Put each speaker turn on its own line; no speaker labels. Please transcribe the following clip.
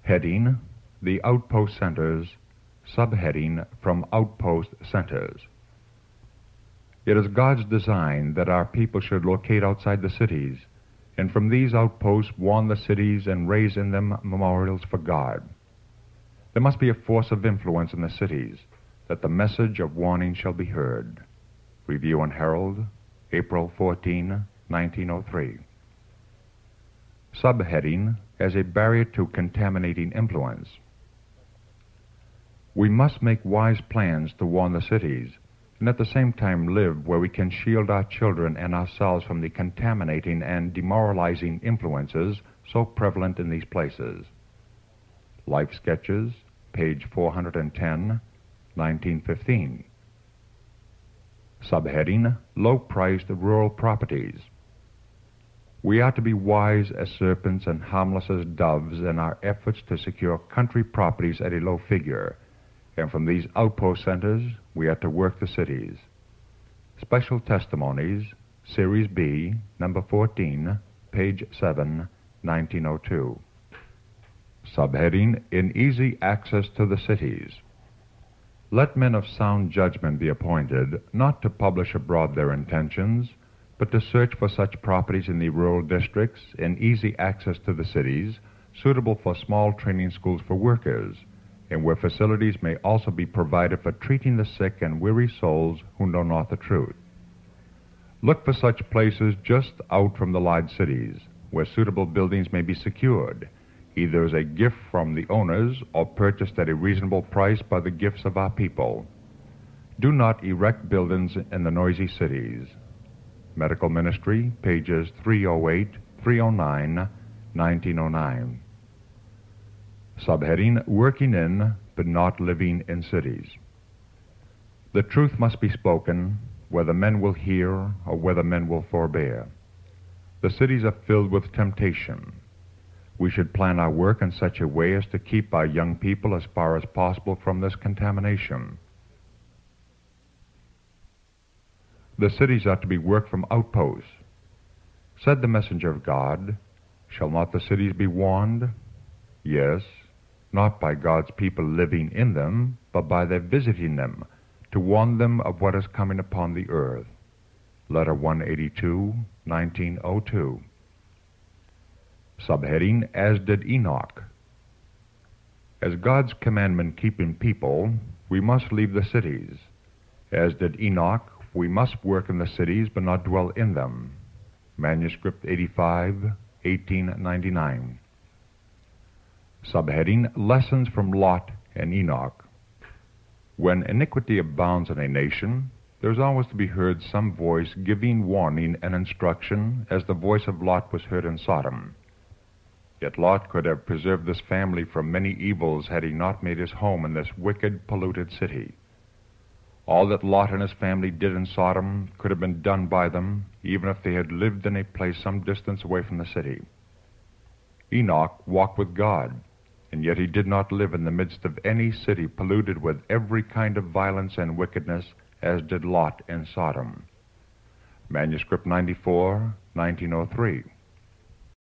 Heading: The Outpost Centers. Subheading: From Outpost Centers. It is God's design that our people should locate outside the cities, and from these outposts warn the cities and raise in them memorials for God. There must be a force of influence in the cities, that the message of warning shall be heard. Review and Herald, April 14, 1903. Subheading: As a barrier to contaminating influence. We must make wise plans to warn the cities, and at the same time live where we can shield our children and ourselves from the contaminating and demoralizing influences so prevalent in these places. Life Sketches, page 410, 1915. Subheading: Low-priced rural properties. We are to be wise as serpents and harmless as doves in our efforts to secure country properties at a low figure, and from these outpost centers we are to work the cities. Special Testimonies, Series B, number 14, page 7, 1902. Subheading: In easy access to the cities. Let men of sound judgment be appointed, not to publish abroad their intentions, but to search for such properties in the rural districts in easy access to the cities, suitable for small training schools for workers, and where facilities may also be provided for treating the sick and weary souls who know not the truth. Look for such places just out from the large cities, where suitable buildings may be secured, either as a gift from the owners or purchased at a reasonable price by the gifts of our people. Do not erect buildings in the noisy cities. Medical Ministry, pages 308, 309, 1909. Subheading: Working in, but not living in cities. The truth must be spoken, whether men will hear or whether men will forbear. The cities are filled with temptation. We should plan our work in such a way as to keep our young people as far as possible from this contamination. The cities are to be worked from outposts. Said the messenger of God, Shall not the cities be warned? Yes, not by God's people living in them, but by their visiting them, to warn them of what is coming upon the earth. Letter 182, 1902. Subheading: As did Enoch. As God's commandment-keeping people, we must leave the cities. As did Enoch, we must work in the cities, but not dwell in them. Manuscript 85, 1899. Subheading: Lessons from Lot and Enoch. When iniquity abounds in a nation, there is always to be heard some voice giving warning and instruction, as the voice of Lot was heard in Sodom. Yet Lot could have preserved this family from many evils had he not made his home in this wicked, polluted city. All that Lot and his family did in Sodom could have been done by them, even if they had lived in a place some distance away from the city. Enoch walked with God, and yet he did not live in the midst of any city polluted with every kind of violence and wickedness, as did Lot in Sodom. Manuscript 94, 1903.